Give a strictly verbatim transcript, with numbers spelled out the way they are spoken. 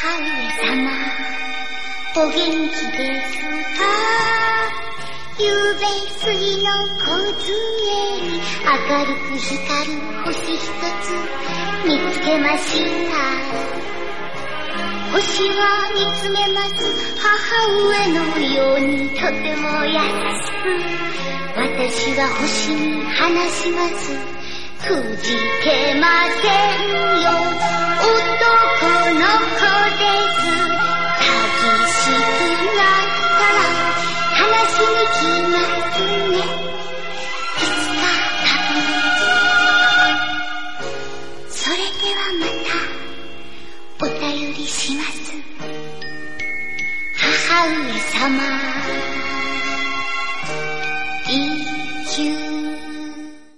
上様、お元気ですか？ゆうべ杉の梢に明るく光る星一つ見つけました。星は見つめます母上のようにとても優しく、私は星に話します。くじけませんよ、男の子です。寂しくなったら話しに来ますね。いつか多分。それではまたお便りします。母上様。